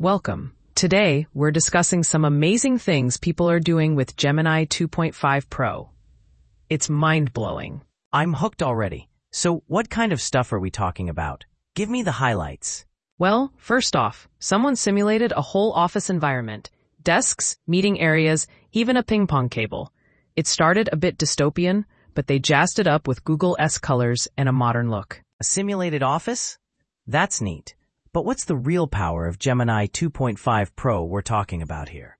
Welcome. Today, we're discussing some amazing things people are doing with Gemini 2.5 Pro. It's mind-blowing. I'm hooked already. So what kind of stuff are we talking about? Give me the highlights. Well, first off, someone simulated a whole office environment. Desks, meeting areas, even a ping-pong cable. It started a bit dystopian, but they jazzed it up with Google-esque colors and a modern look. A simulated office? That's neat. But what's the real power of Gemini 2.5 Pro we're talking about here?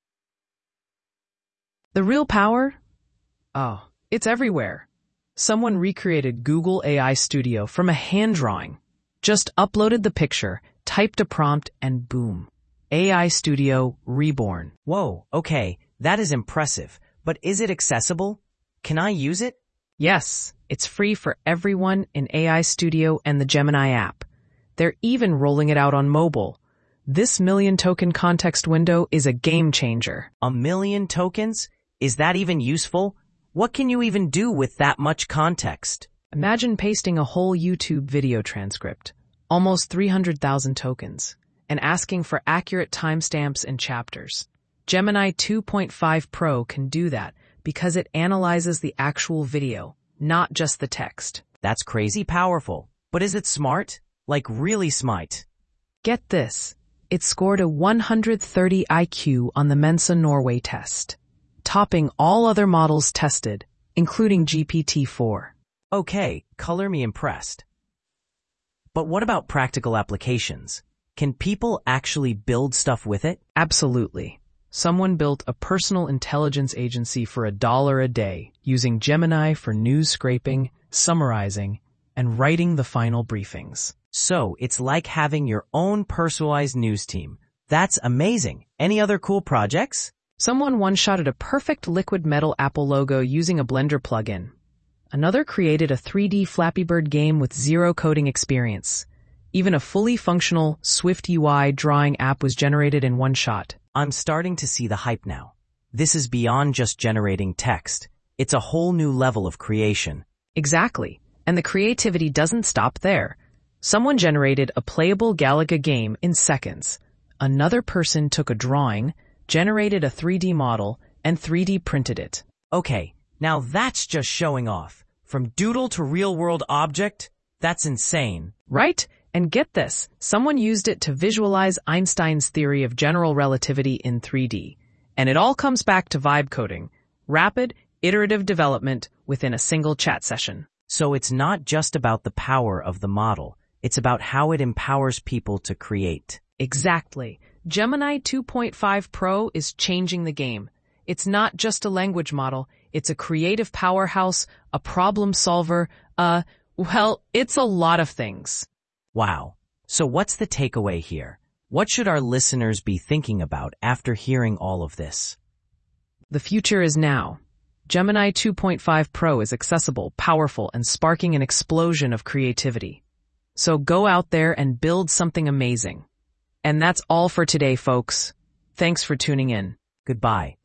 The real power? Oh, it's everywhere. Someone recreated Google AI Studio from a hand drawing. Just uploaded the picture, typed a prompt, and boom. AI Studio reborn. Whoa, okay, that is impressive. But is it accessible? Can I use it? Yes, it's free for everyone in AI Studio and the Gemini app. They're even rolling it out on mobile. This million-token context window is a game changer. A million tokens? Is that even useful? What can you even do with that much context? Imagine pasting a whole YouTube video transcript, almost 300,000 tokens, and asking for accurate timestamps and chapters. Gemini 2.5 Pro can do that because it analyzes the actual video, not just the text. That's crazy powerful. But is it smart? Like really smart? Get this. It scored a 130 IQ on the Mensa Norway test, topping all other models tested, including GPT-4. Okay, color me impressed. But what about practical applications? Can people actually build stuff with it? Absolutely. Someone built a personal intelligence agency for $1 a day using Gemini for news scraping, summarizing, and writing the final briefings. So it's like having your own personalized news team. That's amazing. Any other cool projects? Someone one-shotted a perfect liquid metal Apple logo using a Blender plugin. Another created a 3D Flappy Bird game with zero coding experience. Even a fully functional Swift UI drawing app was generated in one shot. I'm starting to see the hype now. This is beyond just generating text. It's a whole new level of creation. Exactly. And the creativity doesn't stop there. Someone generated a playable Galaga game in seconds. Another person took a drawing, generated a 3D model, and 3D printed it. Okay, now that's just showing off. From doodle to real-world object? That's insane. Right? And get this, someone used it to visualize Einstein's theory of general relativity in 3D. And it all comes back to vibe coding. Rapid, iterative development within a single chat session. So it's not just about the power of the model. It's about how it empowers people to create. Exactly. Gemini 2.5 Pro is changing the game. It's not just a language model. It's a creative powerhouse, a problem solver, it's a lot of things. Wow. So what's the takeaway here? What should our listeners be thinking about after hearing all of this? The future is now. Gemini 2.5 Pro is accessible, powerful, and sparking an explosion of creativity. So go out there and build something amazing. And that's all for today, folks. Thanks for tuning in. Goodbye.